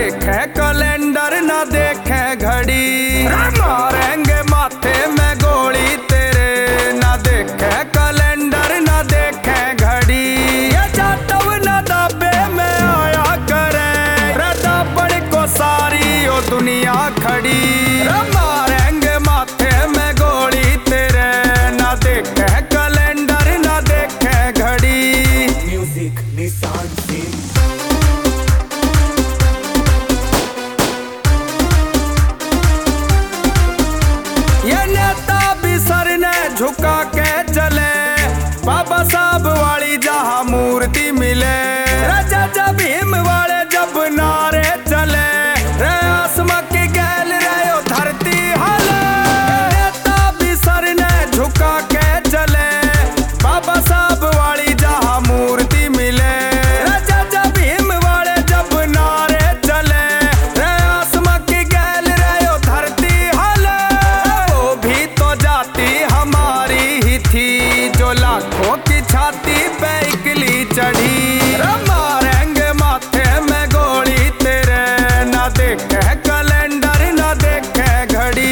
देखे कैलेंडर न देखे घड़ी, मारेंगे माथे में गोली तेरे, न देखे कैलेंडर न देखे घड़ी। ये जाटव न दाबे में आया करे, रदा बड़ी को सारी ओ दुनिया खड़ी। मारेंगे माथे में गोली तेरे, न देखे कैलेंडर न देखे घड़ी। म्यूजिक निशान सिंह। ये नेता भी सर ने झुका के चले, बाबा साहब वाली जहाँ मूर्ति मिले। राजा भीम वाले जब नारे चले, रे आसमां की गैल रे ओ धरती हले। नेता भी सर ने झुका के चले, बाबा साहब वाली जहाँ मूर्ति मिले। राजा भीम वाले जब नारे चले, रे आसमां की गैल रे ओ धरती हले। वो भी तो जाति हमारी ही थी, जो लाखों की छाती पे इकली चढ़ी। मारेंगे माथे में गोली तेरे, न देखे कैलेंडर न देखे घड़ी।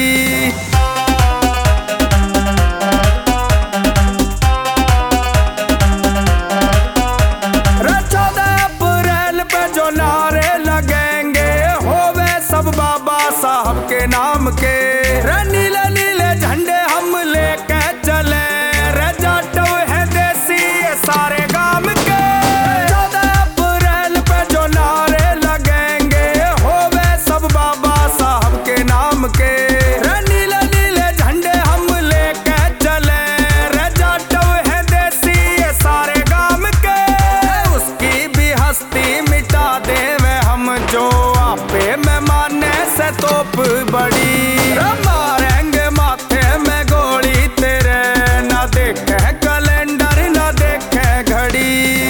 14 अप्रैल पे जो नारे लगेंगे, होवे सब बाबा साहब के नाम के। नीले नीले झंडे हम लेके चले, जाटव है देसी ये सारे गांव के। 14 अप्रैल पे जो नारे लगेंगे, होवे सब बाबा साहब के नाम के। नीले नीले झंडे हम लेके चले, जाटव है देसी ये सारे गांव के। उसकी भी हस्ती मिटा देवे हम, जो आपे में माने से तोप बड़ी। मारेंगे माथे में गोली तेरे, न देखे कैलेंडर न देखे घड़ी।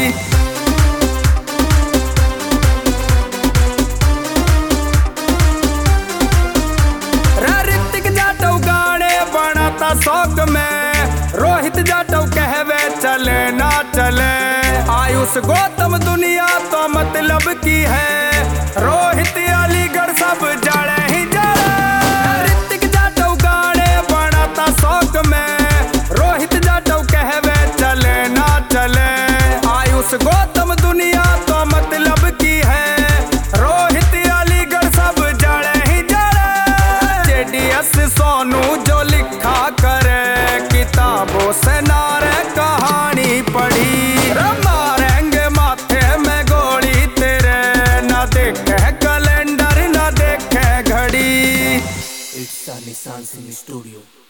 ऋतिक जाटव गाने बनाता शौक में, रोहित जाटव कहवे चले ना चले। आयुष गौतम दुनिया तो मतलब की है, रोहित अलीगढ़ सब जड़े ही जड़े। ऋतिक जाटव गाने बनाता शौक में, रोहित जाटव कहवे चले ना चले। आयुष गौतम दुनिया तो मतलब की है, रोहित अलीगढ़ सब जड़े ही जड़े। जेडीएस सोनू जो लिखा करे, किताबों से नारे कहानी पढ़ी। मारेंगे माथे में गोली तेरे, न देखे कैलेंडर न देखे घड़ी। इट्स निशान सिंह स्टूडियो।